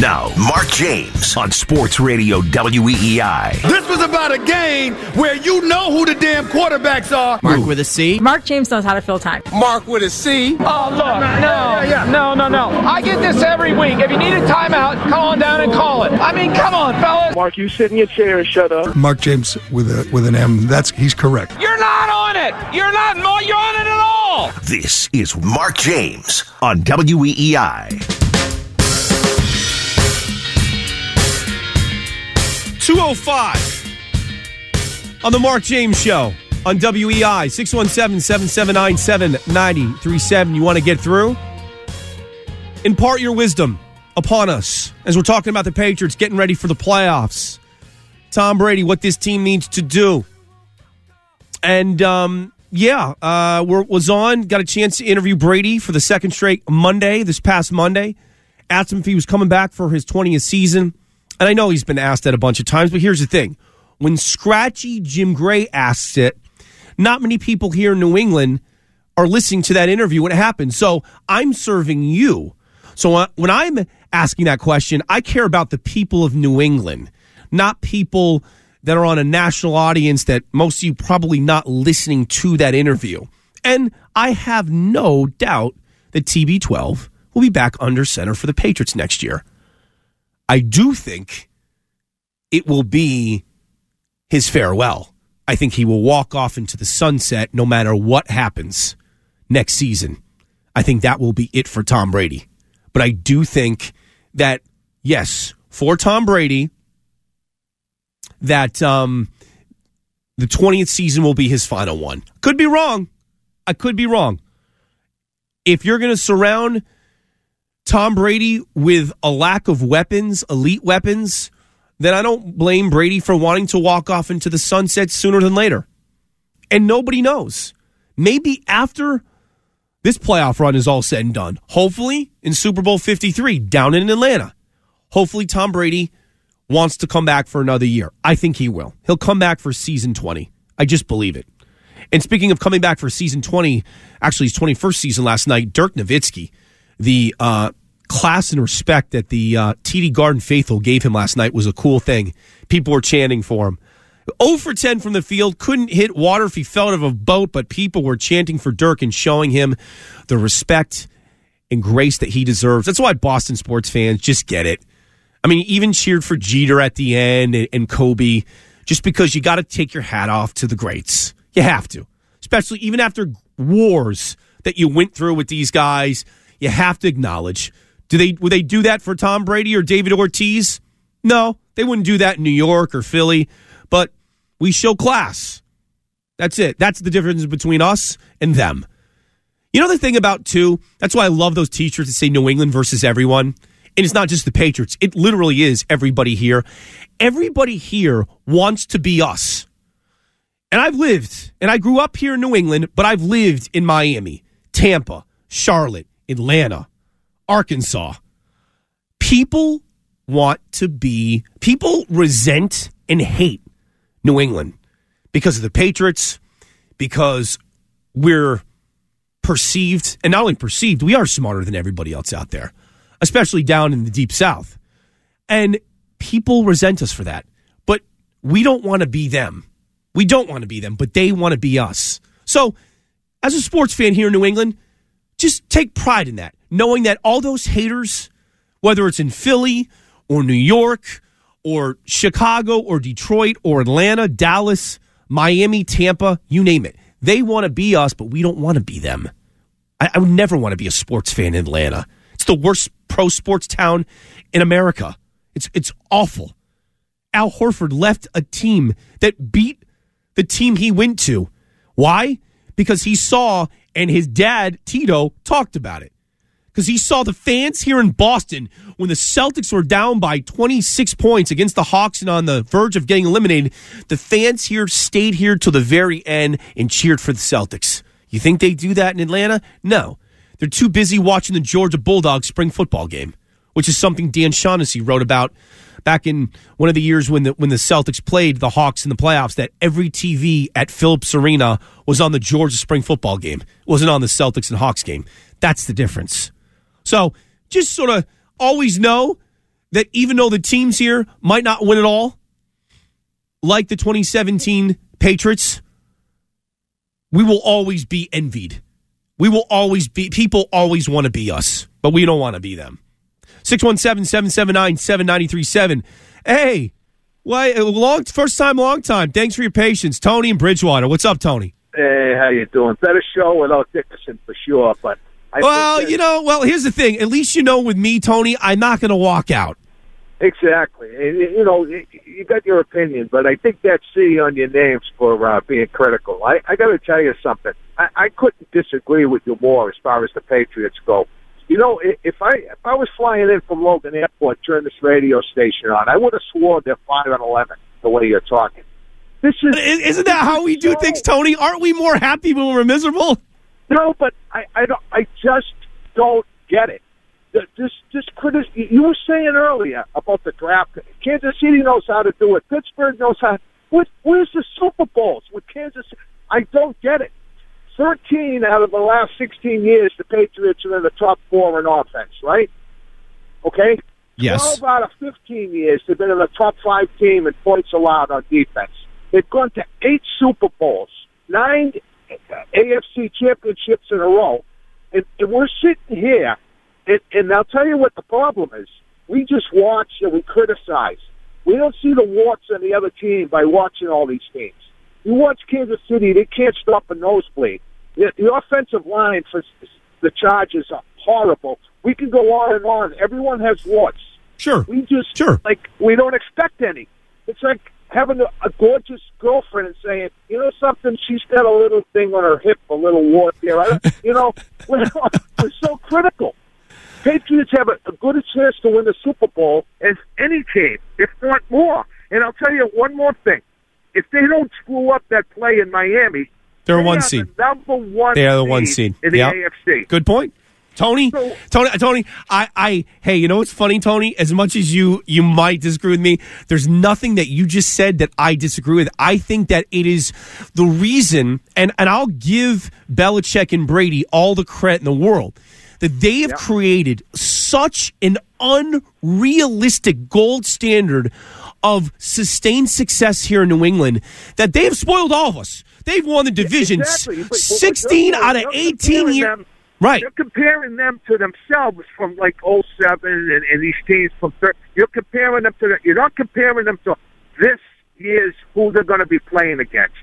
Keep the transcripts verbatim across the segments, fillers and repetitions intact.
Now, Mark James on Sports Radio W E E I. This was about a game where you know who the damn quarterbacks are. Mark with a C. Mark James knows how to fill time. Mark with a C. Oh, look, no, no, no, no. I get this every week. If you need a timeout, come on down and call it. I mean, come on, fellas. Mark, you sit in your chair and shut up. Mark James with a with an M. That's he's correct. You're not on it. You're not. You're on it at all. This is Mark James on W E E I. two oh five on the Mark James Show on W E I. six one seven, seven seven nine, seven nine three seven. You want to get through? Impart your wisdom upon us as we're talking about the Patriots getting ready for the playoffs. Tom Brady, what this team needs to do. And, um, yeah, uh, we're, was on, got a chance to interview Brady for the second straight Monday, this past Monday. Asked him if he was coming back for his twentieth season. And I know he's been asked that a bunch of times, but here's the thing. When Scratchy Jim Gray asks it, not many people here in New England are listening to that interview when it happens. So I'm serving you. So when I'm asking that question, I care about the people of New England, not people that are on a national audience that most of you probably not listening to that interview. And I have no doubt that T B twelve will be back under center for the Patriots next year. I do think it will be his farewell. I think he will walk off into the sunset no matter what happens next season. I think that will be it for Tom Brady. But I do think that, yes, for Tom Brady, that um, the twentieth season will be his final one. Could be wrong. I could be wrong. If you're going to surround Tom Brady with a lack of weapons, elite weapons, then I don't blame Brady for wanting to walk off into the sunset sooner than later. And nobody knows. Maybe after this playoff run is all said and done, hopefully in Super Bowl fifty-three down in Atlanta, hopefully Tom Brady wants to come back for another year. I think he will. He'll come back for season twenty. I just believe it. And speaking of coming back for season twenty, actually his twenty-first season last night, Dirk Nowitzki, the uh, class and respect that the uh, T D Garden faithful gave him last night was a cool thing. People were chanting for him. oh for ten from the field, couldn't hit water if he fell out of a boat, but people were chanting for Dirk and showing him the respect and grace that he deserves. That's why Boston sports fans just get it. I mean, even cheered for Jeter at the end and, and Kobe, just because you got to take your hat off to the greats. You have to, especially even after wars that you went through with these guys. You have to acknowledge. Do they would they do that for Tom Brady or David Ortiz? No, they wouldn't do that in New York or Philly. But we show class. That's it. That's the difference between us and them. You know the thing about, too, that's why I love those t-shirts that say New England versus everyone. And it's not just the Patriots. It literally is everybody here. Everybody here wants to be us. And I've lived, and I grew up here in New England, but I've lived in Miami, Tampa, Charlotte, Atlanta, Arkansas. People want to be, people resent and hate New England because of the Patriots, because we're perceived, and not only perceived, we are smarter than everybody else out there, especially down in the deep South. And people resent us for that. But we don't want to be them. We don't want to be them, but they want to be us. So, as a sports fan here in New England, just take pride in that, knowing that all those haters, whether it's in Philly or New York or Chicago or Detroit or Atlanta, Dallas, Miami, Tampa, you name it, they want to be us, but we don't want to be them. I, I would never want to be a sports fan in Atlanta. It's the worst pro sports town in America. It's it's awful. Al Horford left a team that beat the team he went to. Why? Because he saw, and his dad, Tito, talked about it. Because he saw the fans here in Boston when the Celtics were down by twenty-six points against the Hawks and on the verge of getting eliminated. The fans here stayed here till the very end and cheered for the Celtics. You think they do that in Atlanta? No. They're too busy watching the Georgia Bulldogs spring football game, which is something Dan Shaughnessy wrote about back in one of the years when the when the Celtics played the Hawks in the playoffs, that every T V at Phillips Arena was on the Georgia spring football game. It wasn't on the Celtics and Hawks game. That's the difference. So just sort of always know that even though the teams here might not win it all, like the twenty seventeen Patriots, we will always be envied. We will always be, people always want to be us, but we don't want to be them. six one seven, seven seven nine, seven nine three seven. Hey, why, long, first time, long time. Thanks for your patience. Tony in Bridgewater. What's up, Tony? Hey, how you doing? Better show without Dickerson for sure, but I well, think that, you know, well, here's the thing. At least you know with me, Tony, I'm not going to walk out. Exactly. And, you know, you got your opinion, but I think that C on your names for uh, being critical. I, I got to tell you something. I, I couldn't disagree with you more as far as the Patriots go. You know, if I if I was flying in from Logan Airport, turn this radio station on, I would have sworn they're five and eleven. The way you're talking, this is isn't that how we do things, Tony? Aren't we more happy when we're miserable? No, but I I don't. I just don't get it. This this critic. You were saying earlier about the draft. Kansas City knows how to do it. Pittsburgh knows how. What, where's the Super Bowls with Kansas City? I don't get it. Thirteen out of the last sixteen years, the Patriots are in the top four in offense, right? Okay. Yes. Twelve out of fifteen years, they've been in the top five team in points allowed on defense. They've gone to eight Super Bowls, nine A F C championships in a row, and, and we're sitting here. And, and I'll tell you what the problem is. We just watch and we criticize. We don't see the warts on the other team by watching all these teams. You watch Kansas City, they can't stop a nosebleed. The, the offensive line for the Chargers are horrible. We can go on and on. Everyone has warts. Sure. We just, sure. like, we don't expect any. It's like having a, a gorgeous girlfriend and saying, you know something, she's got a little thing on her hip, a little wart there. I don't, you know, we're, we're so critical. Patriots have a, a good chance to win the Super Bowl as any team, if not more. And I'll tell you one more thing. If they don't screw up that play in Miami, they're they one are seed. The number one they are the seed one seed in the yep. A F C. Good point. Tony, so, Tony, Tony, I, I, hey, you know what's funny, Tony? As much as you, you might disagree with me, there's nothing that you just said that I disagree with. I think that it is the reason, and, and I'll give Belichick and Brady all the credit in the world, that they have yeah. created such an unrealistic gold standard of sustained success here in New England that they have spoiled all of us. They've won the division exactly. but, sixteen but out of eighteen years. Right. You're comparing them to themselves from like oh seven and, and these teams from thirty. You're comparing them to the, you're not comparing them to this year's who they're going to be playing against.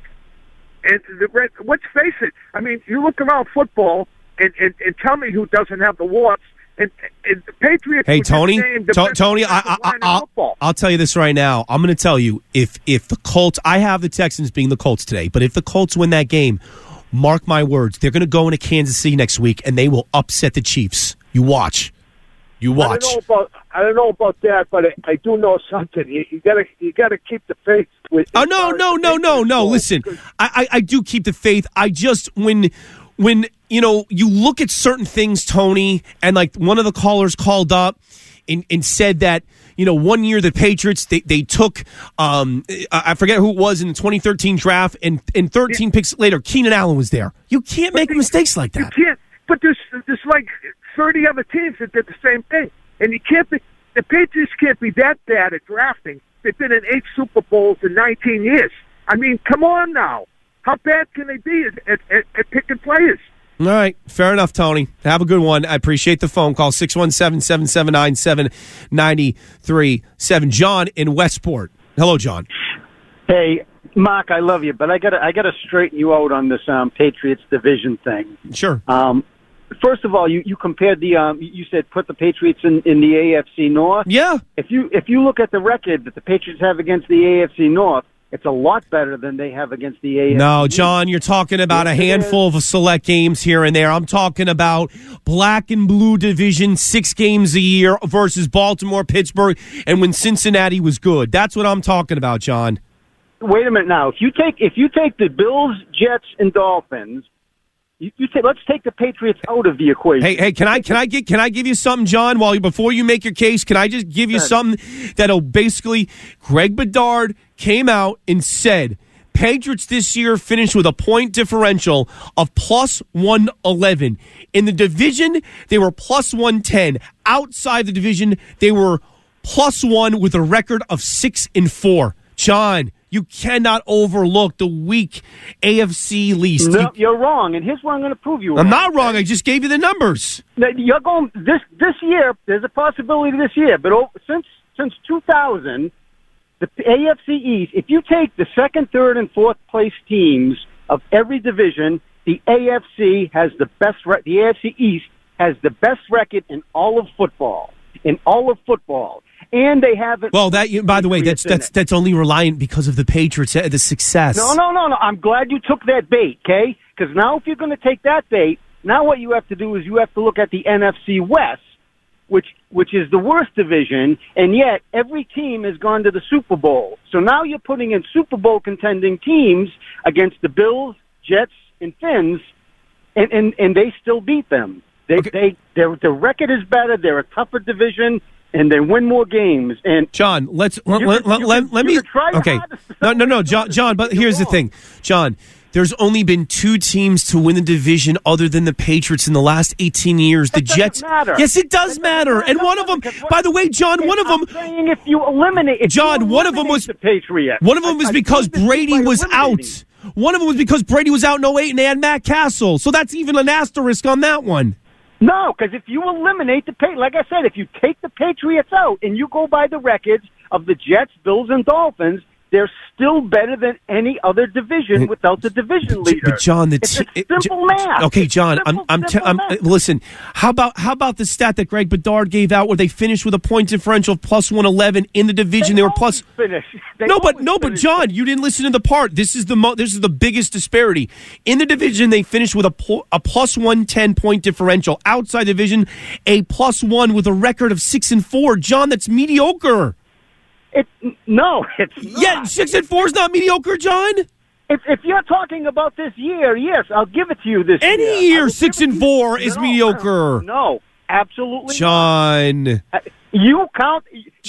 And the, let's face it. I mean, you look around football and, and, and tell me who doesn't have the warts. And, and the Patriots. Hey Tony, to, Tony, I, I, I, I'll, I'll tell you this right now. I'm going to tell you if if the Colts. I have the Texans being the Colts today, but if the Colts win that game, mark my words, they're going to go into Kansas City next week and they will upset the Chiefs. You watch, you watch. I don't know about, I don't know about that, but I, I do know something. You, you gotta you gotta keep the faith. With oh no no no no no! Listen, I, I I do keep the faith. I just when. When, you know, you look at certain things, Tony, and like one of the callers called up and, and said that, you know, one year the Patriots, they, they took, um, I forget who it was in the twenty thirteen draft, and, and thirteen yeah. picks later, Keenan Allen was there. You can't but make they, mistakes like that. You can't. But there's, there's like thirty other teams that did the same thing. And you can't be, the Patriots can't be that bad at drafting. They've been in eight Super Bowls in nineteen years. I mean, come on now. How bad can they be at, at, at, at picking players? All right. Fair enough, Tony. Have a good one. I appreciate the phone call. six one seven, seven seven nine, seven nine three seven. John in Westport. Hello, John. Hey, Mark, I love you, but I gotta I gotta straighten you out on this um, Patriots division thing. Sure. Um, first of all, you, you compared the um, you said put the Patriots in, in the A F C North. Yeah. If you if you look at the record that the Patriots have against the A F C North, it's a lot better than they have against the A F C. No, John, you're talking about yes, a handful of select games here and there. I'm talking about black and blue division, six games a year versus Baltimore, Pittsburgh, and when Cincinnati was good. That's what I'm talking about, John. Wait a minute now. If you take if you take the Bills, Jets, and Dolphins, you, you say let's take the Patriots out of the equation. Hey, hey, can I can I get can I give you something, John? While you, before you make your case, can I just give you something that'll basically Greg Bedard came out and said Patriots this year finished with a point differential of plus one eleven. In the division, they were plus one ten. Outside the division, they were plus one with a record of six and four. John, you cannot overlook the weak A F C least. No, you, you're wrong, and here's where I'm going to prove you wrong. I'm not wrong. I just gave you the numbers. You're going this this year. There's a possibility this year, but over, since since two thousand, the A F C East. If you take the second, third, and fourth place teams of every division, the A F C has the best. Re- the A F C East has the best record in all of football. In all of football. And they haven't. Well, that by the way, that's that's that's only reliant because of the Patriots, uh, the success. No, no, no, no. I'm glad you took that bait, okay? Because now, if you're going to take that bait, now what you have to do is you have to look at the N F C West, which which is the worst division, and yet every team has gone to the Super Bowl. So now you're putting in Super Bowl contending teams against the Bills, Jets, and Fins, and and, and they still beat them. They okay. they their the record is better. They're a tougher division. And they win more games. And John, let's let, let, can, let, can, let me. Okay, no, no, no, no, John. John, but here's the thing, John. There's only been two teams to win the division other than the Patriots in the last eighteen years. The that Jets. Matter. Yes, it does matter. matter. And one of them, what, by the way, John, one of them. I'm saying if you eliminate, if John, you one of them was the Patriots. One of them was I, because I Brady was out. One of them was because Brady was out in oh eight and they had Matt Castle. So that's even an asterisk on that one. No, because if you eliminate the Patriots, like I said, if you take the Patriots out and you go by the records of the Jets, Bills, and Dolphins, they're still better than any other division without the division leader. But John, the it's t- a simple math. Okay, John, simple, I'm, I'm, t- I'm listen. How about how about the stat that Greg Bedard gave out, where they finished with a point differential of plus one eleven in the division? They, they were plus. Finish. They no, but no, finish. but John, you didn't listen to the part. This is the mo- this is the biggest disparity in the division. They finished with a pl- a plus one ten point differential. Outside division, a plus one with a record of six and four. John, that's mediocre. It, no, it's not. Yeah, six and four is not mediocre, John. If, if you're talking about this year, yes, I'll give it to you this Any year. Any year, six and four is no, mediocre. No, absolutely John. not. You count.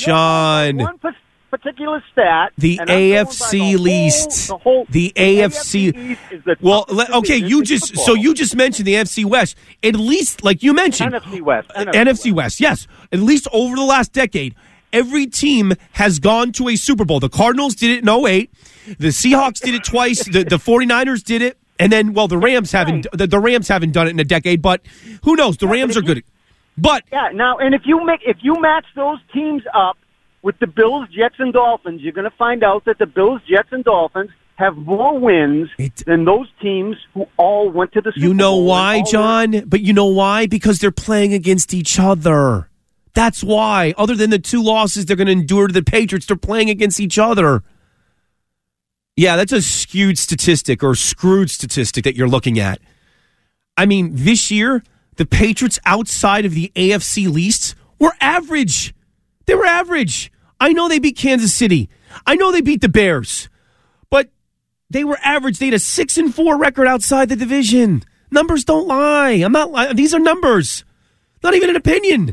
John. One particular stat. The A F C least. The, whole, the, the A F C. A F C East is the well, okay, you just football. so you just mentioned the A F C West. At least, like you mentioned, N F C West. N F C, N F C West. Yes, at least over the last decade. Every team has gone to a Super Bowl. The Cardinals did it in oh eight. The Seahawks did it twice. The, the 49ers did it. And then, well, the Rams haven't the, the Rams haven't done it in a decade, but who knows? The yeah, Rams are you, good. But yeah, now, and if you make if you match those teams up with the Bills, Jets, and Dolphins, you're going to find out that the Bills, Jets, and Dolphins have more wins it, than those teams who all went to the Super Bowl. You know why, John? Were- but you know why? Because they're playing against each other. That's why. Other than the two losses they're going to endure to the Patriots, they're playing against each other. Yeah, that's a skewed statistic or screwed statistic that you're looking at. I mean, this year, the Patriots outside of the A F C least were average. They were average. I know they beat Kansas City. I know they beat the Bears. But they were average. They had a six and four record outside the division. Numbers don't lie. I'm not lying. These are numbers. Not even an opinion.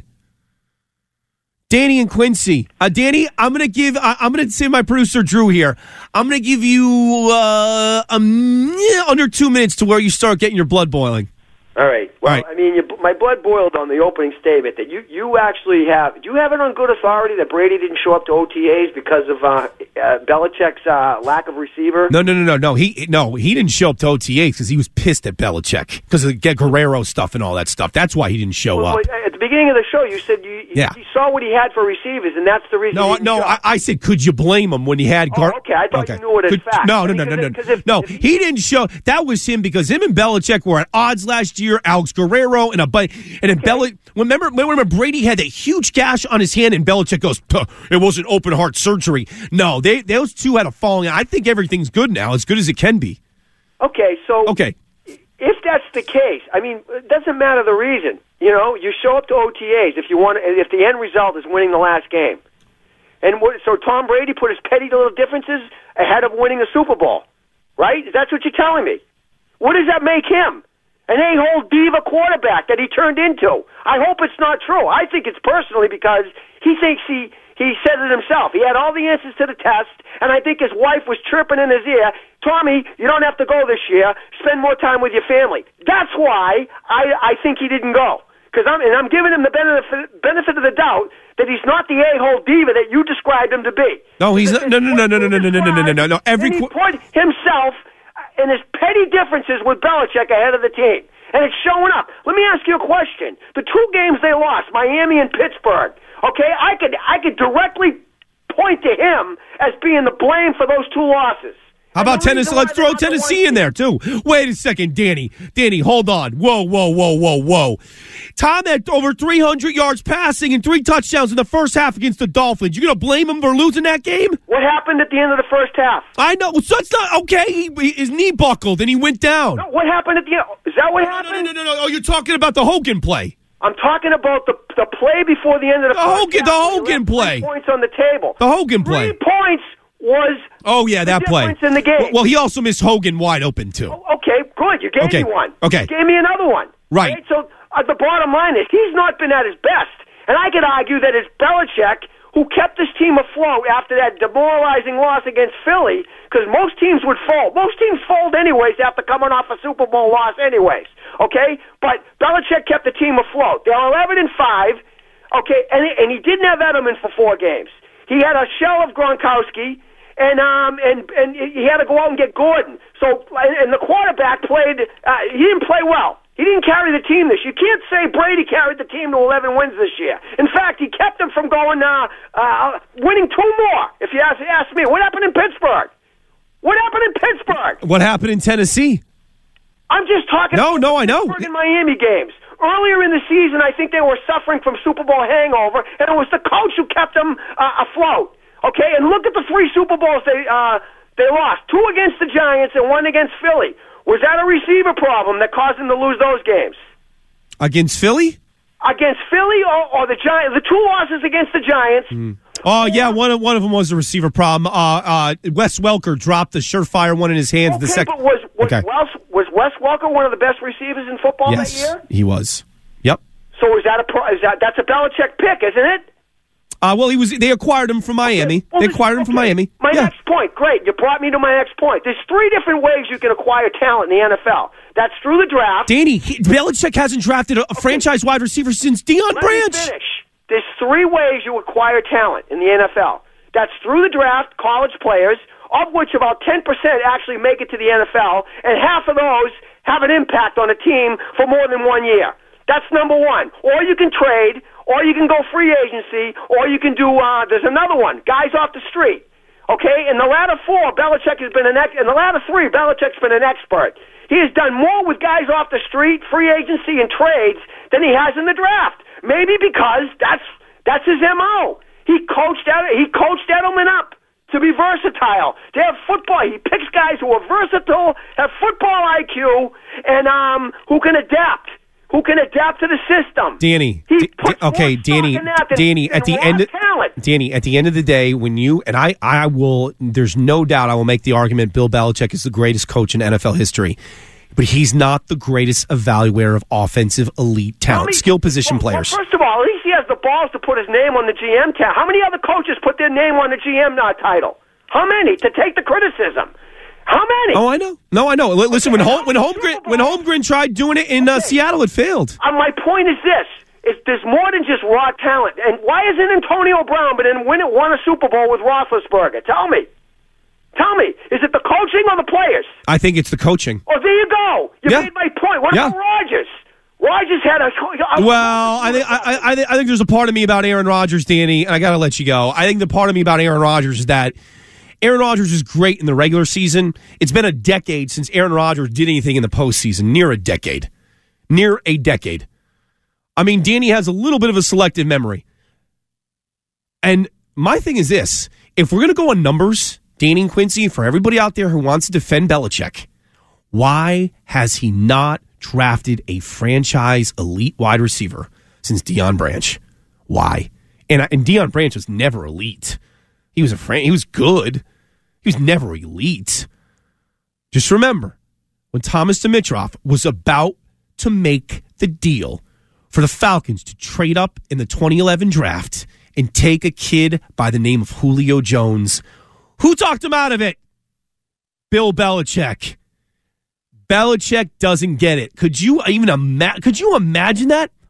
Danny and Quincy. Uh, Danny, I'm going to give, uh, I'm going to say my producer Drew here. I'm going to give you uh, um, yeah, under two minutes to where you start getting your blood boiling. All right. Well, All right. I mean, you, my blood boiled on the opening statement that you, you actually have. Do you have it on good authority that Brady didn't show up to O T As because of uh, uh, Belichick's uh, lack of receiver? No, no, no, no, no. He no, he didn't show up to O T As because he was pissed at Belichick because of the Guerrero stuff and all that stuff. That's why he didn't show well, up. At the beginning of the show, you said you, yeah. you saw what he had for receivers, and that's the reason. No, he no. I, I said, could you blame him when he had? Gar- oh, okay, I thought okay. you knew it as could, fact. No, no, I no, mean, no, no, if, no. if he, he didn't show. That was him because him and Belichick were at odds last year. Alex Guerrero and a but and then okay. Belichick. Remember, remember Brady had that huge gash on his hand, and Belichick goes, "It wasn't open heart surgery." No, they those two had a falling out. I think everything's good now, as good as it can be. Okay, so okay. If that's the case, I mean, it doesn't matter the reason. You know, you show up to O T As if you want. If the end result is winning the last game, and what, so Tom Brady put his petty little differences ahead of winning a Super Bowl, right? That's what you're telling me. What does that make him? An a-hole diva quarterback that he turned into. I hope it's not true. I think it's personally because he thinks he, he said it himself. He had all the answers to the test, and I think his wife was chirping in his ear, Tommy, you don't have to go this year. Spend more time with your family. That's why I, I think he didn't go. because I'm and I'm giving him the benefit benefit of the doubt that he's not the a-hole diva that you described him to be. No, he's not. No, no, no, no, no, no, no, no, no, no, no, no. Every and he put himself and his petty differences with Belichick ahead of the team, and it's showing up. Let me ask you a question: the two games they lost, Miami and Pittsburgh. Okay, I could I could directly point to him as being the blame for those two losses. How about Tennessee? Let's throw Tennessee in there, too. Wait a second, Danny. Danny, hold on. Whoa, whoa, whoa, whoa, whoa. Tom had over three hundred yards passing and three touchdowns in the first half against the Dolphins. You going to blame him for losing that game? What happened at the end of the first half? I know. So it's not okay. He, his knee buckled and he went down. No, what happened at the end? Is that what no, happened? No, no, no, no. Oh, you're talking about the Hogan play. I'm talking about the the play before the end of the, the first Hogan, half. The Hogan play. Three points on the table. The Hogan play. Three points was oh yeah, that the play difference in the game. Well, he also missed Hogan wide open too. Oh, okay, good. You gave okay. me one. Okay, you gave me another one. Right. Okay? So uh, the bottom line is he's not been at his best, and I could argue that it's Belichick who kept this team afloat after that demoralizing loss against Philly, because most teams would fold. Most teams fold anyways after coming off a Super Bowl loss anyways, okay? But Belichick kept the team afloat. They're eleven and five, okay, and, and he didn't have Edelman for four games. He had a shell of Gronkowski, and um and, and he had to go out and get Gordon. So, and the quarterback played, uh, he didn't play well. He didn't carry the team this year. You can't say Brady carried the team to eleven wins this year. In fact, he kept them from going, uh, uh, winning two more, if you ask, ask me. What happened in Pittsburgh? What happened in Pittsburgh? What happened in Tennessee? I'm just talking no, about no, I know. Pittsburgh and Miami games. Earlier in the season, I think they were suffering from Super Bowl hangover, and it was the coach who kept them uh, afloat. Okay, and look at the three Super Bowls they uh, they lost. Two against the Giants and one against Philly. Was that a receiver problem that caused them to lose those games? Against Philly? Against Philly or, or the Giants? The two losses against the Giants. Mm. Oh, yeah, one of, one of them was a receiver problem. Uh, uh, Wes Welker dropped the surefire one in his hands. Okay, the sec- but was, was, okay. Wes, was Wes Welker one of the best receivers in football yes, that year? He was. Yep. So is that a pro, is that that's a Belichick pick, isn't it? Uh, well, he was. They acquired him from Miami. Okay. Well, they acquired him okay. from Miami. My yeah. next point, great. You brought me to my next point. There's three different ways you can acquire talent in the N F L. That's through the draft. Danny, he, Belichick hasn't drafted a, a okay. franchise wide receiver since Deion Let Branch. Me finish. There's three ways you acquire talent in the N F L. That's through the draft, college players, of which about ten percent actually make it to the N F L, and half of those have an impact on a team for more than one year. That's number one. Or you can trade, or you can go free agency, or you can do, uh, there's another one, guys off the street. Okay? In the latter four, Belichick has been an ex- in the latter three, Belichick's been an expert. He has done more with guys off the street, free agency, and trades than he has in the draft. Maybe because that's that's his M O. He coached Ed- he coached Edelman up to be versatile, to have football. He picks guys who are versatile, have football I Q, and um, who can adapt. Who can adapt to the system? Danny. He D- okay, Danny. Danny. At the end, of, Danny. At the end of the day, when you and I, I will. There's no doubt I will make the argument. Bill Belichick is the greatest coach in N F L history, but he's not the greatest evaluator of offensive elite talent, me, skill position well, players. Well, first of all, at least he has the balls to put his name on the G M tag. How many other coaches put their name on the G M uh, title? How many to take the criticism? How many? Oh, I know. No, I know. L- listen, okay, when Hol- when Holmgren when Holmgren tried doing it in uh, okay. Seattle, it failed. Uh, my point is this: is there's more than just raw talent. And why isn't Antonio Brown but then win won a Super Bowl with Roethlisberger? Tell me. Tell me, is it the coaching or the players? I think it's the coaching. Oh, there you go. You yeah. made my point. What yeah. about Rodgers? Rodgers had a. a well, I think I, I, I think there's a part of me about Aaron Rodgers, Danny, and I got to let you go. I think the part of me about Aaron Rodgers is that Aaron Rodgers is great in the regular season. It's been a decade since Aaron Rodgers did anything in the postseason. Near a decade. Near a decade. I mean, Danny has a little bit of a selective memory. And my thing is this. If we're going to go on numbers, Danny and Quincy, for everybody out there who wants to defend Belichick, why has he not drafted a franchise elite wide receiver since Deion Branch? Why? And, and Deion Branch was never elite. He was a fran- he was good. He was never elite. Just remember, when Thomas Dimitroff was about to make the deal for the Falcons to trade up in the twenty eleven draft and take a kid by the name of Julio Jones, who talked him out of it? Bill Belichick. Belichick doesn't get it. Could you even ima- could you imagine that?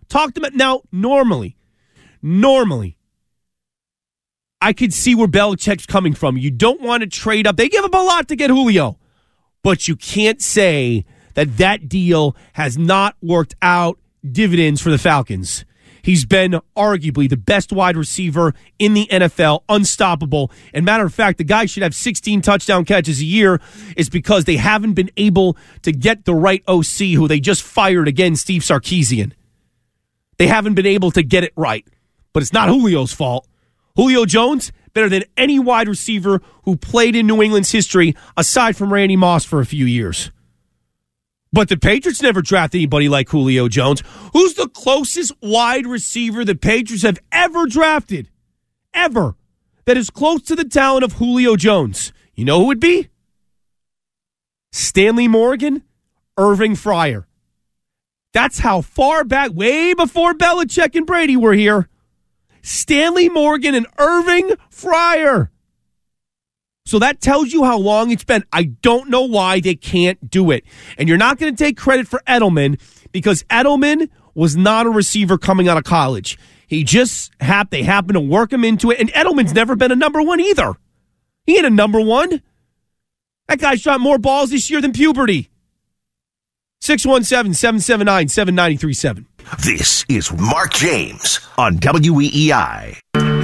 Talked about now. Normally, normally, I could see where Belichick's coming from. You don't want to trade up. They give up a lot to get Julio, but you can't say that that deal has not worked out dividends for the Falcons. He's been arguably the best wide receiver in the N F L, unstoppable. And matter of fact, the guy should have sixteen touchdown catches a year is because they haven't been able to get the right O C who they just fired again, Steve Sarkisian. They haven't been able to get it right. But it's not Julio's fault. Julio Jones, better than any wide receiver who played in New England's history, aside from Randy Moss for a few years. But the Patriots never drafted anybody like Julio Jones. Who's the closest wide receiver the Patriots have ever drafted? Ever. That is close to the talent of Julio Jones. You know who it would be? Stanley Morgan, Irving Fryer. That's how far back, way before Belichick and Brady were here. Stanley Morgan and Irving Fryer. So that tells you how long it's been. I don't know why they can't do it. And you're not going to take credit for Edelman because Edelman was not a receiver coming out of college. He just happened, they happened to work him into it. And Edelman's never been a number one either. He ain't a number one. That guy shot more balls this year than puberty. six one seven, seven seven nine, seven nine three seven. This is Mark James on W E E I.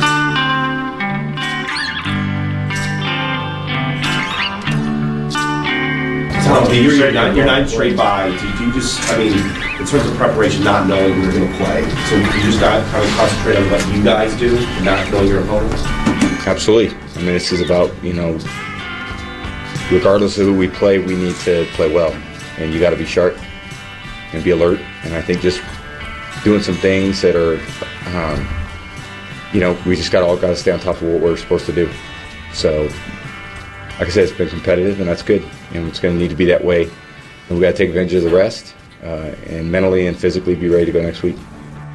Tom, you're, you're, nine, you're nine straight by. Did you just, I mean, in terms of preparation, not knowing who you're going to play, so you just got kind of concentrate on what you guys do and not knowing your opponents? Absolutely. I mean, this is about, you know, regardless of who we play, we need to play well. And you got to be sharp and be alert. And I think just doing some things that are, um, you know, we just got all got to stay on top of what we're supposed to do. So, like I said, it's been competitive, and that's good. And it's going to need to be that way. And we got to take advantage of the rest uh, and mentally and physically be ready to go next week.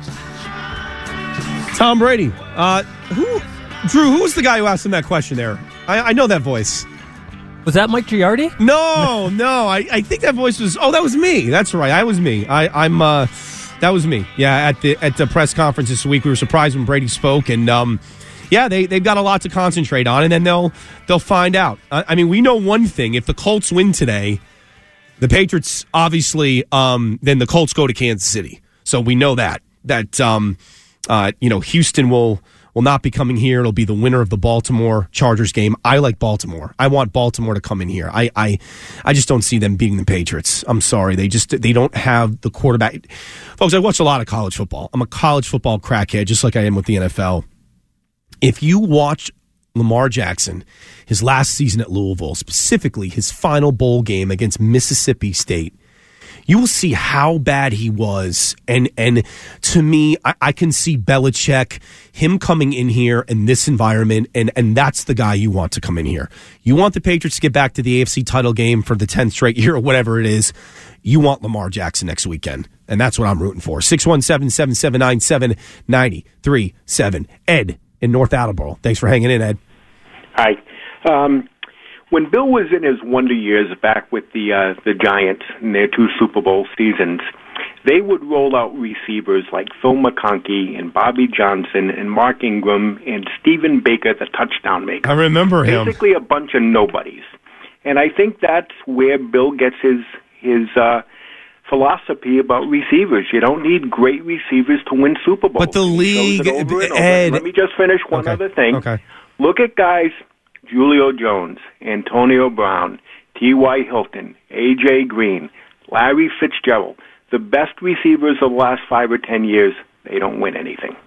Tom Brady. Uh, who, Drew, who was the guy who asked him that question there? I, I know that voice. Was that Mike Giardi? No, no. I, I think that voice was. Oh, that was me. That's right. I was me. I, I'm. Uh, that was me. Yeah, at the at the press conference this week, we were surprised when Brady spoke, and um, yeah, they they've got a lot to concentrate on, and then they'll they'll find out. I, I mean, we know one thing: if the Colts win today, the Patriots obviously, um, then the Colts go to Kansas City. So we know that that um, uh, you know, Houston will. will not be coming here. It'll be the winner of the Baltimore Chargers game. I like Baltimore. I want Baltimore to come in here. I, I, I just don't see them beating the Patriots. I'm sorry. They just they don't have the quarterback. Folks, I watch a lot of college football. I'm a college football crackhead, just like I am with the N F L. If you watch Lamar Jackson, his last season at Louisville, specifically his final bowl game against Mississippi State, you will see how bad he was. And and to me, I, I can see Belichick, him coming in here in this environment, and, and that's the guy you want to come in here. You want the Patriots to get back to the A F C title game for the tenth straight year or whatever it is. You want Lamar Jackson next weekend. And that's what I'm rooting for. six one seven, seven seven nine, seven nine three seven. Ed in North Attleboro. Thanks for hanging in, Ed. Hi. Um, When Bill was in his wonder years back with the uh, the Giants in their two Super Bowl seasons, they would roll out receivers like Phil McConkey and Bobby Johnson and Mark Ingram and Stephen Baker, the touchdown maker. I remember him. Basically a bunch of nobodies. And I think that's where Bill gets his, his uh, philosophy about receivers. You don't need great receivers to win Super Bowls. But the league, over and over. Ed... Let me just finish one okay. other thing. Okay. Look at guys... Julio Jones, Antonio Brown, T Y. Hilton, A J. Green, Larry Fitzgerald, the best receivers of the last five or ten years, they don't win anything.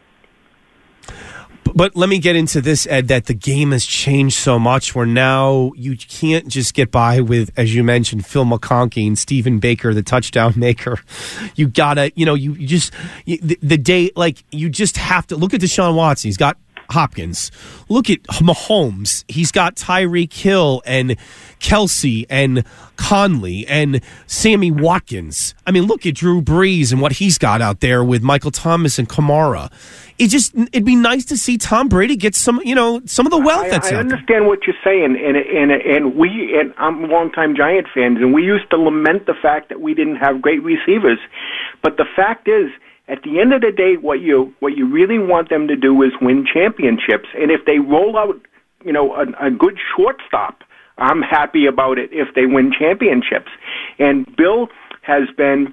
But let me get into this, Ed, that the game has changed so much where now you can't just get by with, as you mentioned, Phil McConkey and Stephen Baker, the touchdown maker. You gotta, you know, you, you just, you, the, the day, like, you just have to, look at Deshaun Watson. He's got Hopkins. Look at Mahomes. He's got Tyreek Hill and Kelsey and Conley and Sammy Watkins. I mean, look at Drew Brees and what he's got out there with Michael Thomas and Kamara. It just, it'd be nice to see Tom Brady get some, you know, some of the wealth I, that's I out understand there. what you're saying, and and and we, and I'm longtime Giant fans, and we used to lament the fact that we didn't have great receivers. But the fact is, at the end of the day, what you what you really want them to do is win championships. And if they roll out, you know, a, a good shortstop, I'm happy about it if they win championships. And Bill has been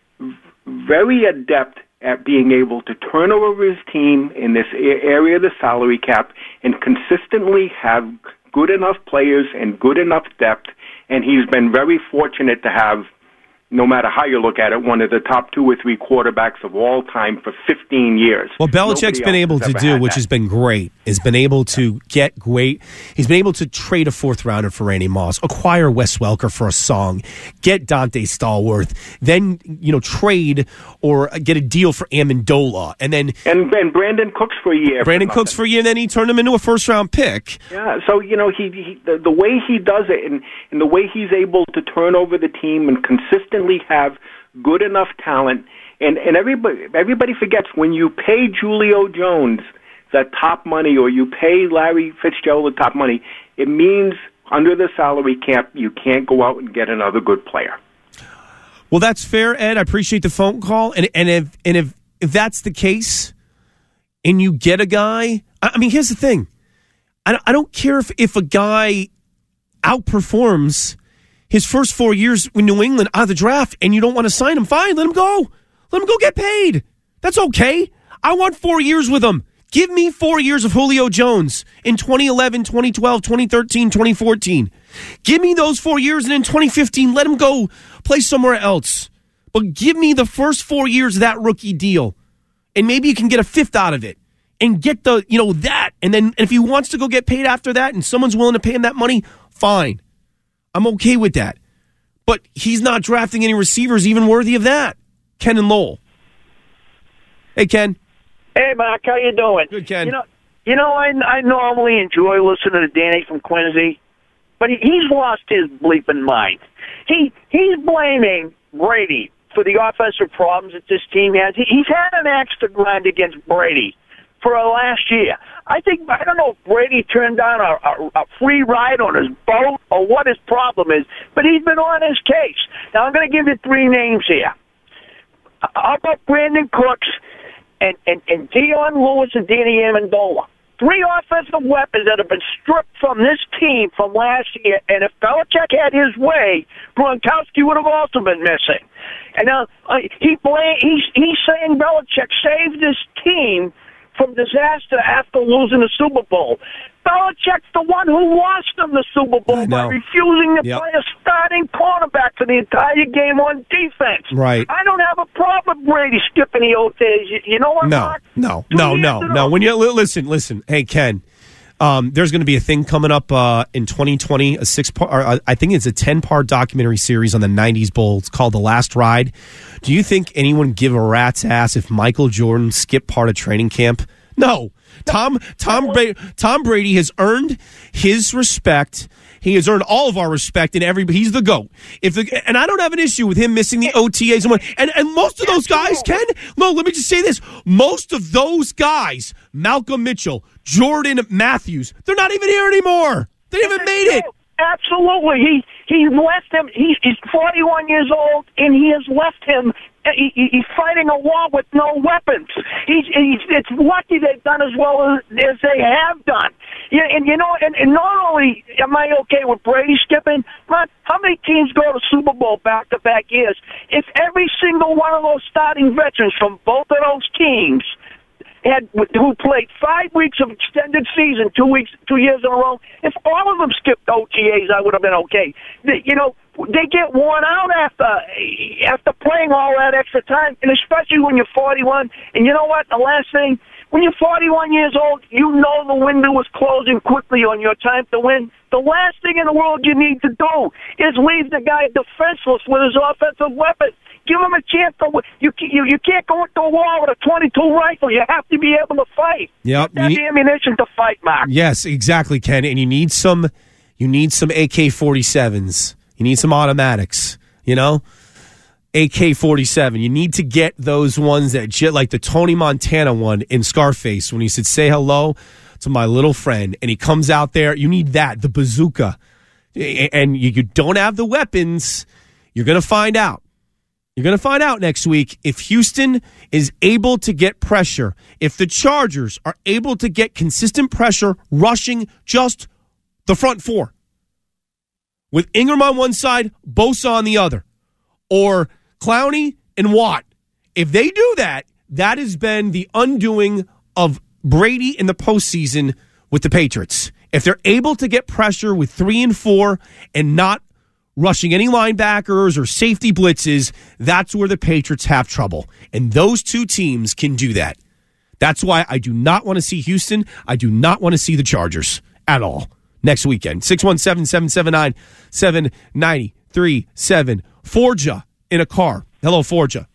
very adept at being able to turn over his team in this area of the salary cap and consistently have good enough players and good enough depth. And he's been very fortunate to have, no matter how you look at it, one of the top two or three quarterbacks of all time for fifteen years. Well, Belichick's been able to do, which has been great, is been able to get great. He's been able to trade a fourth rounder for Randy Moss, acquire Wes Welker for a song, get Dante Stallworth, then, you know, trade or get a deal for Amendola, and then and, and Brandon Cooks for a year. Brandon for Cooks for a year, and then he turned him into a first round pick. Yeah, so you know he, he the, the way he does it, and, and the way he's able to turn over the team and consistently have good enough talent, and, and everybody everybody forgets when you pay Julio Jones the top money or you pay Larry Fitzgerald the top money, it means under the salary cap you can't go out and get another good player. Well, that's fair, Ed. I appreciate the phone call, and and if and if if that's the case, and you get a guy, I mean, here's the thing, I I don't care if if a guy outperforms his first four years in New England out of the draft, and you don't want to sign him, fine, let him go. Let him go get paid. That's okay. I want four years with him. Give me four years of Julio Jones in twenty eleven, twenty twelve, twenty thirteen, twenty fourteen. Give me those four years, and in twenty fifteen, let him go play somewhere else. But give me the first four years of that rookie deal, and maybe you can get a fifth out of it, and get the, you know, that. And then if he wants to go get paid after that, and someone's willing to pay him that money, fine. I'm okay with that. But he's not drafting any receivers even worthy of that. Ken and Lowell. Hey, Ken. Hey, Mark. How you doing? Good, Ken. You know, you know I, I normally enjoy listening to Danny from Quincy, but he, he's lost his bleeping mind. He He's blaming Brady for the offensive problems that this team has. He, he's had an axe to grind against Brady for a last year. I think, I don't know if Brady turned down a, a, a free ride on his boat or what his problem is, but he's been on his case. Now, I'm going to give you three names here. How about Brandon Cooks and, and, and Dion Lewis and Danny Amendola? Three offensive weapons that have been stripped from this team from last year, and if Belichick had his way, Gronkowski would have also been missing. And now uh, he blame, he's, he's saying Belichick saved this team from disaster after losing the Super Bowl. Belichick's the one who lost them the Super Bowl by refusing to yep. play a starting cornerback for the entire game on defense. Right. I don't have a problem with Brady skipping the O Ts. You, you know what, no, Mark? No, no, no, no, no. When you listen, listen. Hey, Ken, um, there's going to be a thing coming up uh, in twenty twenty, a six-part, or, uh, I think it's a ten-part documentary series on the nineties Bowl. It's called The Last Ride. Do you think anyone give a rat's ass if Michael Jordan skipped part of training camp? No. Tom Tom Brady, Tom Brady has earned his respect. He has earned all of our respect, and everybody. He's the GOAT. If the, and I don't have an issue with him missing the O T As and and, and most of those guys, Ken. No, let me just say this: most of those guys, Malcolm Mitchell, Jordan Matthews, they're not even here anymore. They haven't made it. Absolutely, he he left him. He, he's forty-one years old, and he has left him. He, he's fighting a war with no weapons. He's, he's it's lucky they've done as well as, as they have done. Yeah, and you know, and, and not only am I okay with Brady skipping, but how many teams go to Super Bowl back to back years? If every single one of those starting veterans from both of those teams had who played five weeks of extended season, two weeks, two years in a row. If all of them skipped O T As, I would have been okay. They, you know, they get worn out after after playing all that extra time, and especially when you're forty-one. And you know what? The last thing, when you're forty-one years old, you know the window is closing quickly on your time to win. The last thing in the world you need to do is leave the guy defenseless with his offensive weapon. Give him a chance to. You you you can't go into a wall with a twenty-two rifle. You have to be able to fight. Yep, you need ammunition to fight, Mark. Yes, exactly, Ken. And you need some. You need some A K forty-sevens. You need some automatics. You know, A K forty-seven. You need to get those ones that like the Tony Montana one in Scarface when he said, "Say hello to my little friend," and he comes out there. You need that, the bazooka, and you, you don't have the weapons. You're going to find out. You're going to find out next week if Houston is able to get pressure, if the Chargers are able to get consistent pressure rushing just the front four. With Ingram on one side, Bosa on the other, or Clowney and Watt. If they do that, that has been the undoing of Brady in the postseason with the Patriots. If they're able to get pressure with three and four and not rushing any linebackers or safety blitzes, that's where the Patriots have trouble. And those two teams can do that. That's why I do not want to see Houston. I do not want to see the Chargers at all next weekend. six one seven, seven seven nine, seven nine three seven. Forja in a car. Hello, Forja.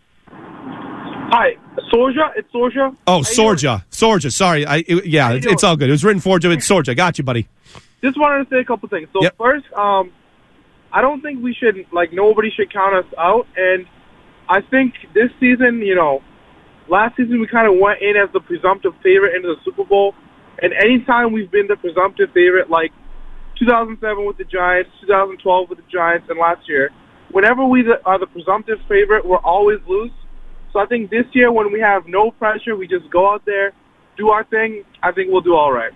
Hi, Sorja? It's Sorja? Oh, Sorja. Sorja, sorry. I it, Yeah, it's, it's all good. It was written Forja. It's Sorja. Got you, buddy. Just wanted to say a couple things. So yep. first, um, I don't think we should, like, nobody should count us out. And I think this season, you know, last season we kind of went in as the presumptive favorite into the Super Bowl. And anytime we've been the presumptive favorite, like two thousand seven with the Giants, two thousand twelve with the Giants, and last year, whenever we are the presumptive favorite, we're always lose. So I think this year when we have no pressure, we just go out there, do our thing, I think we'll do all right.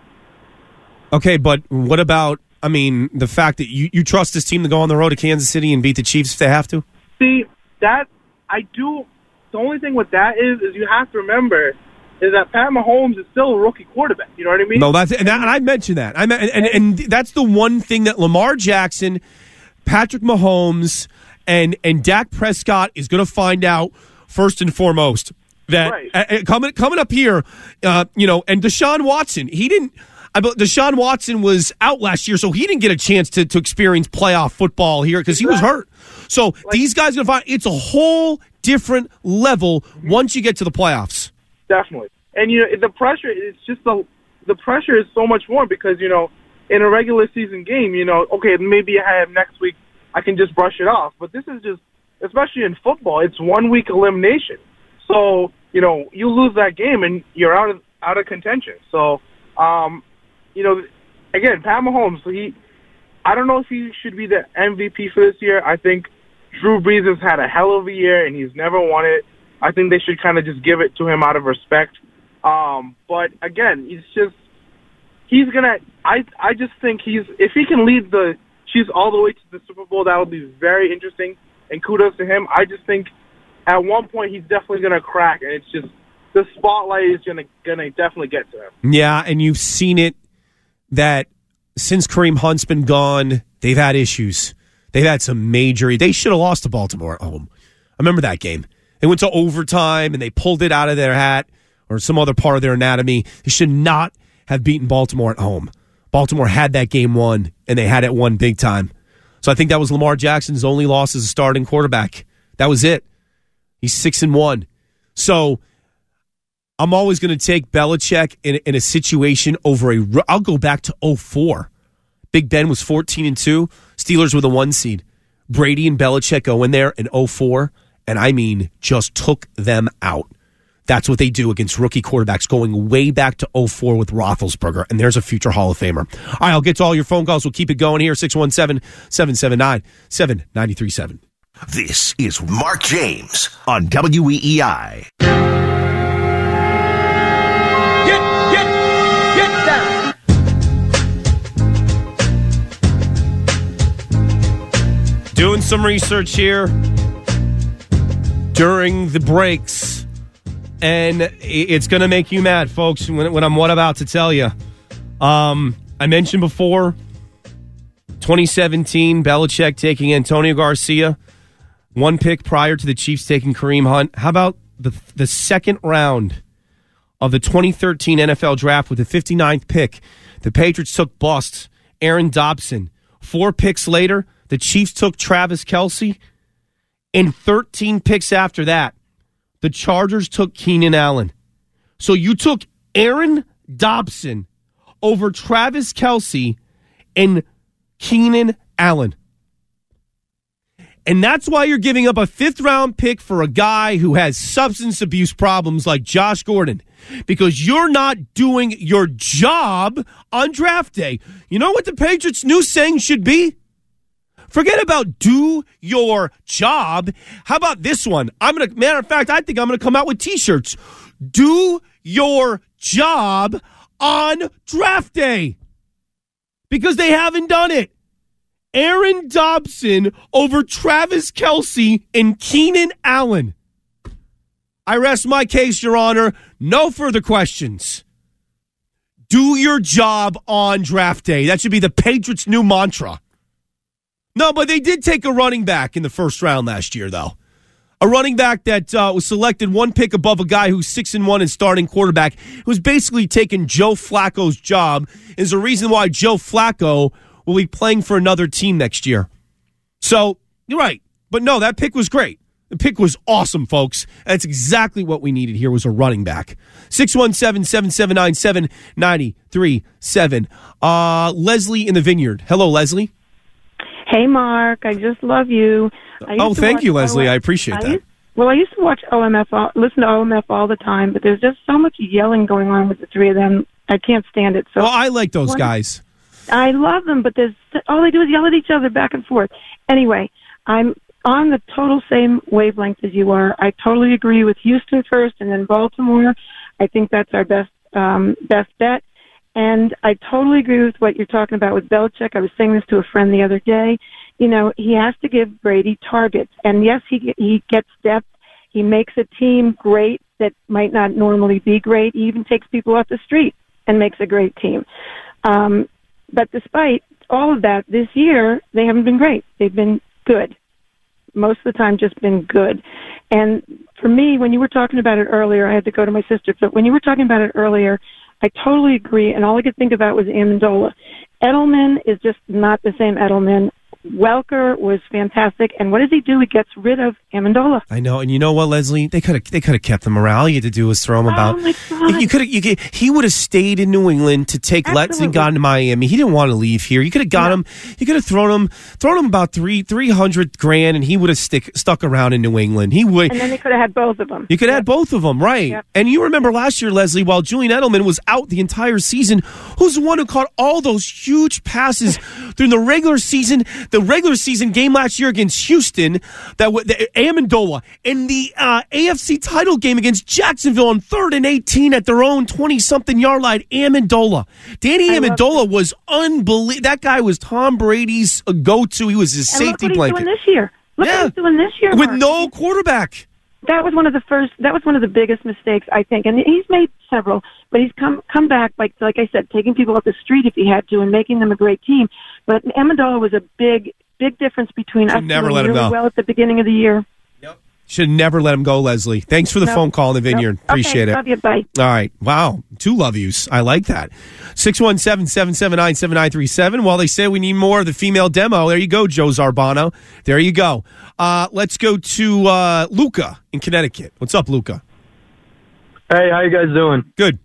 Okay, but what about, I mean, the fact that you, you trust this team to go on the road to Kansas City and beat the Chiefs if they have to? See, that, I do, the only thing with that is, is you have to remember is that Pat Mahomes is still a rookie quarterback. You know what I mean? No, that's and, that, and I mentioned that. I and, and and that's the one thing that Lamar Jackson, Patrick Mahomes, and and Dak Prescott is going to find out first and foremost. That right. uh, coming coming up here, uh, you know, and Deshaun Watson, he didn't. I Deshaun Watson was out last year, so he didn't get a chance to to experience playoff football here because he was hurt. So like, these guys are going to find it's a whole different level mm-hmm. once you get to the playoffs. Definitely. And, you know, the pressure, it's just the the pressure is so much more because, you know, in a regular season game, you know, okay, maybe I have next week, I can just brush it off. But this is just, especially in football, it's one week elimination. So, you know, you lose that game and you're out of out of contention. So, um, you know, again, Pat Mahomes, he, I don't know if he should be the M V P for this year. I think Drew Brees has had a hell of a year and he's never won it. I think they should kind of just give it to him out of respect. Um, but again, he's just, he's going to, I I just think he's, if he can lead the Chiefs all the way to the Super Bowl, that would be very interesting. And kudos to him. I just think at one point he's definitely going to crack. And it's just, the spotlight is going to gonna definitely get to him. Yeah, and you've seen it that since Kareem Hunt's been gone, they've had issues. They've had some major, they should have lost to Baltimore at home. I remember that game. They went to overtime, and they pulled it out of their hat or some other part of their anatomy. They should not have beaten Baltimore at home. Baltimore had that game won, and they had it won big time. So I think that was Lamar Jackson's only loss as a starting quarterback. That was it. He's six and one. So I'm always going to take Belichick in, in a situation over a. I'll go back to oh four. Big Ben was fourteen and two. Steelers were the one seed. Brady and Belichick go in there in oh four. And I mean, just took them out. That's what they do against rookie quarterbacks, going way back to oh four with Roethlisberger. And there's a future Hall of Famer. All right, I'll get to all your phone calls. We'll keep it going here. six one seven, seven seven nine, seven nine three seven. This is Mark James on W E E I. Get, get, get down. Doing some research here during the breaks, and it's going to make you mad, folks, when, when I'm what about to tell you. Um, I mentioned before, twenty seventeen, Belichick taking Antonio Garcia, one pick prior to the Chiefs taking Kareem Hunt. How about the the second round of the twenty thirteen N F L Draft with the fifty-ninth pick? The Patriots took bust Aaron Dobson. Four picks later, the Chiefs took Travis Kelce. And thirteen picks after that, the Chargers took Keenan Allen. So you took Aaron Dobson over Travis Kelce and Keenan Allen. And that's why you're giving up a fifth-round pick for a guy who has substance abuse problems like Josh Gordon, because you're not doing your job on draft day. You know what the Patriots' new saying should be? Forget about do your job. How about this one? I'm gonna. Matter of fact, I think I'm gonna come out with T-shirts. Do your job on draft day, because they haven't done it. Aaron Dobson over Travis Kelce and Keenan Allen. I rest my case, Your Honor. No further questions. Do your job on draft day. That should be the Patriots' new mantra. No, but they did take a running back in the first round last year, though. A running back that uh, was selected one pick above a guy who's six and one and starting quarterback, who's basically taken Joe Flacco's job. Is the reason why Joe Flacco will be playing for another team next year. So, you're right. But no, that pick was great. The pick was awesome, folks. That's exactly what we needed here was a running back. six one seven, seven seven nine, seven nine three seven. Uh, Leslie in the Vineyard. Hello, Leslie. Hey, Mark. I just love you. I Oh, thank you, Leslie. O M F I appreciate I that. Used, well, I used to watch O M F, all, listen to O M F all the time, but there's just so much yelling going on with the three of them. I can't stand it. So well, I like those one, guys. I love them, but there's all they do is yell at each other back and forth. Anyway, I'm on the total same wavelength as you are. I totally agree with Houston first and then Baltimore. I think that's our best um, best bet. And I totally agree with what you're talking about with Belichick. I was saying this to a friend the other day. You know, he has to give Brady targets. And yes, he he gets depth. He makes a team great that might not normally be great. He even takes people off the street and makes a great team. Um, but despite all of that, this year, they haven't been great. They've been good. Most of the time, just been good. And for me, when you were talking about it earlier, I had to go to my sister, but when you were talking about it earlier, I totally agree, and all I could think about was Amendola. Edelman is just not the same Edelman. Welker was fantastic, and what does he do? He gets rid of Amendola. I know, and you know what, Leslie? They could have they could have kept him around. All you had to do was throw him about. Oh my God! You could have. You could. He would have stayed in New England to take Let's and gone to Miami. He didn't want to leave here. You could have got no. him. You could have thrown him, thrown him about three three hundred grand, and he would have stick stuck around in New England. He would. And then they could have had both of them. You could have yep. had both of them, right? Yep. And you remember last year, Leslie, while Julian Edelman was out the entire season, who's the one who caught all those huge passes during the regular season? The regular season game last year against Houston, that w- the Amendola, in the uh, A F C title game against Jacksonville on third and eighteen at their own twenty-something yard line. Amendola, Danny I Amendola was unbelievable. That guy was Tom Brady's go-to. He was his and safety look what blanket. He's doing this year. Look yeah. what he's doing this year with Mark. no quarterback. That was one of the first. That was one of the biggest mistakes, I think, and he's made several. But he's come come back, like like I said, taking people off the street if he had to, and making them a great team. But Amendola was a big, big difference between Should us never doing let him really go. well at the beginning of the year. Yep. Should never let him go, Leslie. Thanks for the nope. phone call in the Vineyard. Nope. Appreciate okay, it. Love you. Bye. All right. Wow. Two love yous. I like that. six one seven, seven seven nine, seven nine three seven. Well, they say we need more of the female demo. There you go, Joe Zarbano. There you go. Uh, let's go to uh, Luca in Connecticut. What's up, Luca? Hey, how you guys doing? Good.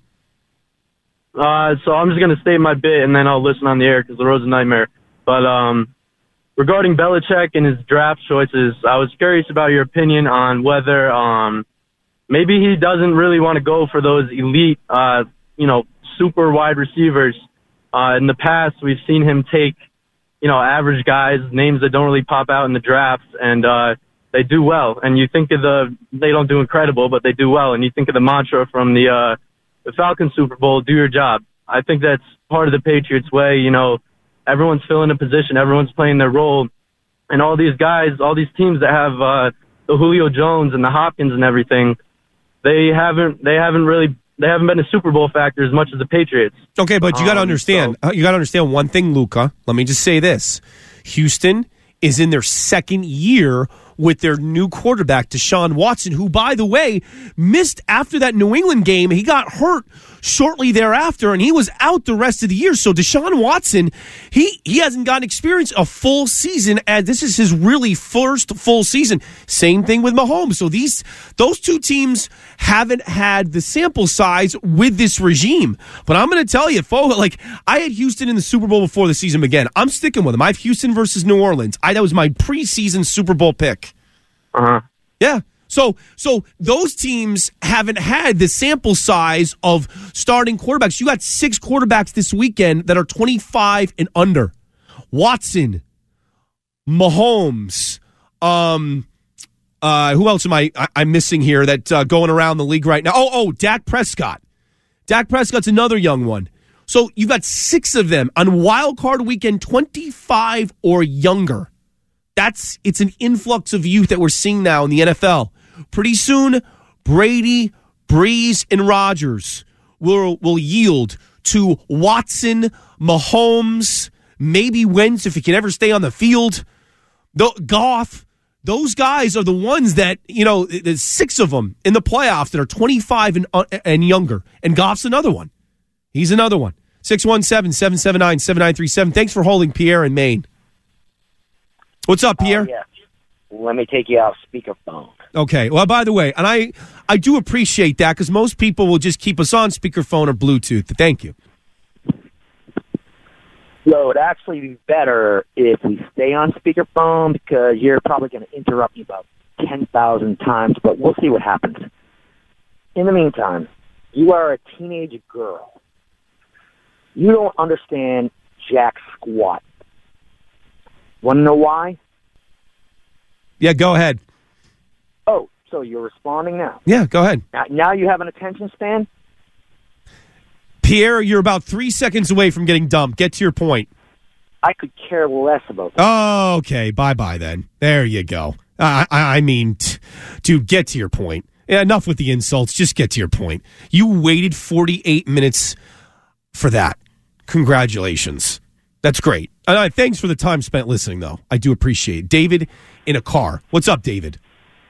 Uh, so I'm just going to state my bit, and then I'll listen on the air because the road's a nightmare. But um, regarding Belichick and his draft choices, I was curious about your opinion on whether um, maybe he doesn't really want to go for those elite, uh, you know, super wide receivers. Uh, in the past, we've seen him take, you know, average guys, names that don't really pop out in the draft, and uh, they do well. And you think of the, they don't do incredible, but they do well. And you think of the mantra from the uh, the Falcons Super Bowl, do your job. I think that's part of the Patriots way. You know, everyone's filling a position, everyone's playing their role, and all these guys, all these teams that have uh, the Julio Jones and the Hopkins and everything, they haven't, they haven't really. They haven't been a Super Bowl factor as much as the Patriots. Okay, but you got to um, understand. So. Uh, you got to understand one thing, Luca. Let me just say this: Houston is in their second year with their new quarterback, Deshaun Watson, who, by the way, missed after that New England game. He got hurt shortly thereafter, and he was out the rest of the year. So Deshaun Watson, he he hasn't gotten experience a full season, and this is his really first full season. Same thing with Mahomes. So these those two teams haven't had the sample size with this regime. But I'm going to tell you, folks, like, I had Houston in the Super Bowl before the season began. I'm sticking with them. I have Houston versus New Orleans. I, that was my preseason Super Bowl pick. Uh-huh. Yeah. So so those teams haven't had the sample size of starting quarterbacks. You got six quarterbacks this weekend that are twenty-five and under. Watson, Mahomes. Um, uh, who else am I, I I'm missing here that uh, going around the league right now? Oh, oh, Dak Prescott. Dak Prescott's another young one. So you've got six of them on Wild Card Weekend, twenty-five or younger. That's it's an influx of youth that we're seeing now in the N F L. Pretty soon, Brady, Breeze, and Rodgers will will yield to Watson, Mahomes, maybe Wentz if he can ever stay on the field. The Goff, those guys are the ones that, you know, there's six of them in the playoffs that are twenty-five and, uh, and younger. And Goff's another one. He's another one. six one seven, seven seven nine, seven nine three seven. Thanks for holding, Pierre in Maine. What's up, Pierre? Uh, yeah. Let me take you off speakerphone. Okay. Well, by the way, and I, I do appreciate that because most people will just keep us on speakerphone or Bluetooth. Thank you. So it would actually be better if we stay on speakerphone because you're probably going to interrupt me about ten thousand times, but we'll see what happens. In the meantime, you are a teenage girl. You don't understand jack squat. Want to know why? Yeah, go ahead. Oh, so you're responding now? Yeah, go ahead. Now, now you have an attention span? Pierre, you're about three seconds away from getting dumped. Get to your point. I could care less about that. Oh, okay. Bye-bye then. There you go. Uh, I, I mean, t- dude, get to your point. Yeah, enough with the insults. Just get to your point. You waited forty-eight minutes for that. Congratulations. That's great. Uh, thanks for the time spent listening, though. I do appreciate it. David in a car. What's up, David?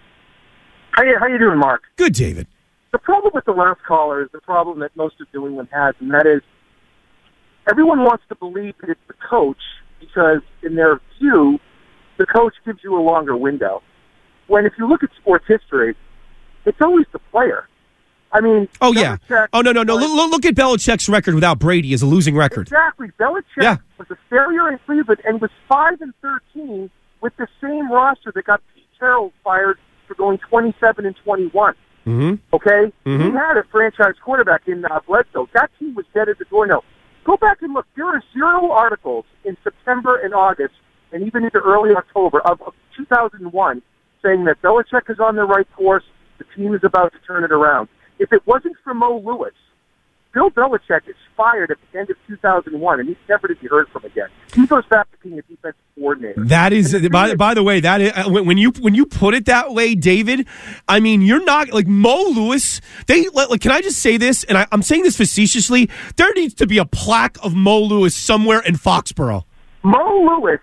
How you, how you doing, Mark? Good, David. The problem with the last caller is the problem that most of New England has, and that is everyone wants to believe that it's the coach because, in their view, the coach gives you a longer window. When if you look at sports history, it's always the player. I mean, oh yeah, Belichick, oh no, no, no. Look, look at Belichick's record without Brady as a losing record. Exactly. Belichick yeah. was a failure in Cleveland and was five and thirteen with the same roster that got Pete Carroll fired for going twenty-seven and twenty-one. Mm-hmm. Okay, mm-hmm. he had a franchise quarterback in uh, Bledsoe. That team was dead at the door. No, go back and look. There are zero articles in September and August, and even into early October of, of two thousand one, saying that Belichick is on the right course. The team is about to turn it around. If it wasn't for Mo Lewis, Bill Belichick is fired at the end of two thousand one, and he's never to be heard from again. He goes back to being a defensive coordinator. That is, by, by the way, that is, when you when you put it that way, David, I mean, you're not, like, Mo Lewis, they, like, can I just say this, and I, I'm saying this facetiously, there needs to be a plaque of Mo Lewis somewhere in Foxborough. Mo Lewis,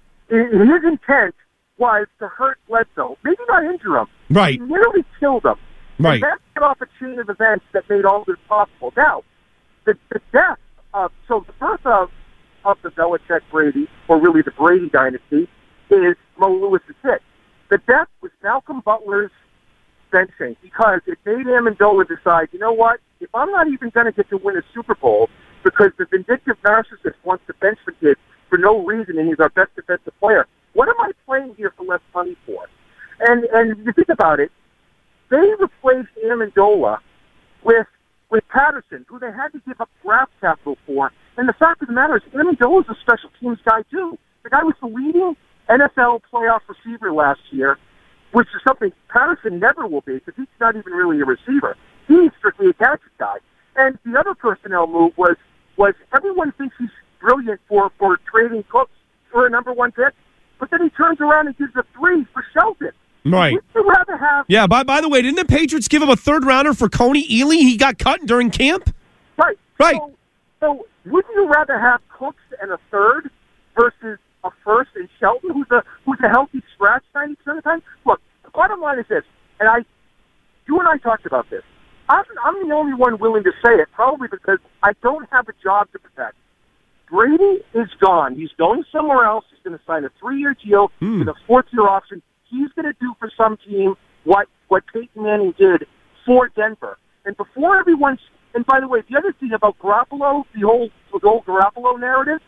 his intent was to hurt Bledsoe, maybe not injure him. Right. He literally killed him. Right. And that set off a chain of events that made all this possible. Now, the, the death of, so the birth of, of the Belichick-Brady, or really the Brady dynasty, is Mo Lewis's hit. The death was Malcolm Butler's benching, because it made Amendola decide, you know what, if I'm not even going to get to win a Super Bowl because the vindictive narcissist wants to bench the kid for no reason and he's our best defensive player, what am I playing here for less money for? And, and you think about it, they replaced Amendola with with Patterson, who they had to give up draft capital for. And the fact of the matter is, Amendola's a special teams guy, too. The guy was the leading N F L playoff receiver last year, which is something Patterson never will be, because he's not even really a receiver. He's strictly a gadget guy. And the other personnel move was, was everyone thinks he's brilliant for, for trading Cooks for a number one pick, but then he turns around and gives a three for Shelton. Right. Would you rather have... Yeah, by, by the way, didn't the Patriots give him a third rounder for Coney Ely? He got cut during camp? Right. Right. So, so wouldn't you rather have Cooks and a third versus a first and Shelton, who's a who's a healthy scratch ninety percent of the time? Look, the bottom line is this, and I, you and I talked about this. I'm, I'm the only one willing to say it, probably because I don't have a job to protect. Brady is gone. He's going somewhere else. He's going to sign a three-year deal hmm. with a fourth-year option. He's going to do for some team what, what Peyton Manning did for Denver. And before everyone's, and by the way, the other thing about Garoppolo, the whole, the whole Garoppolo narrative,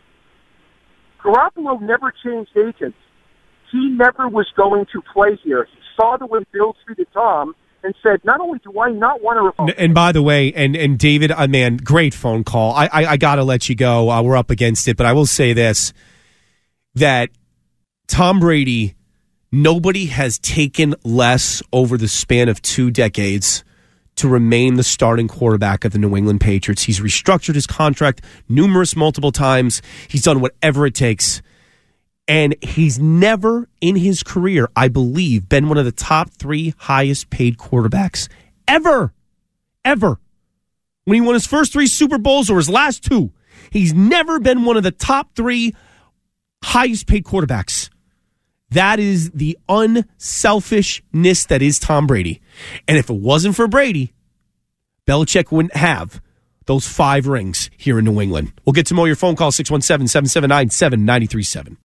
Garoppolo never changed agents. He never was going to play here. He saw the way Bill treated Tom and said, not only do I not want to... And, and by the way, and, and David, uh, man, great phone call. I, I, I got to let you go. Uh, we're up against it, but I will say this, that Tom Brady, nobody has taken less over the span of two decades to remain the starting quarterback of the New England Patriots. He's restructured his contract numerous, multiple times. He's done whatever it takes. And he's never in his career, I believe, been one of the top three highest paid quarterbacks ever. Ever. When he won his first three Super Bowls or his last two, he's never been one of the top three highest paid quarterbacks. That is the unselfishness that is Tom Brady. And if it wasn't for Brady, Belichick wouldn't have those five rings here in New England. We'll get to more of your phone call, six one seven, seven seven nine, seven nine three seven.